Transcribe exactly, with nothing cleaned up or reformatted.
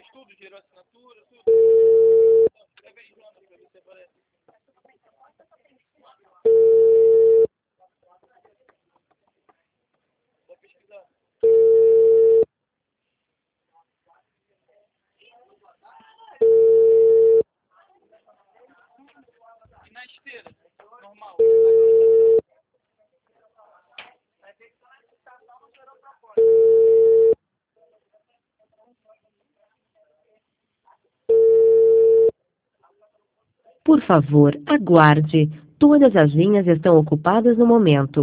tudo, gerou assinatura, tudo. Escreve aí, Jonas, pra ver se aparece. Vai pesquisar. E na esteira, normal. Por favor, aguarde. Todas as linhas estão ocupadas no momento.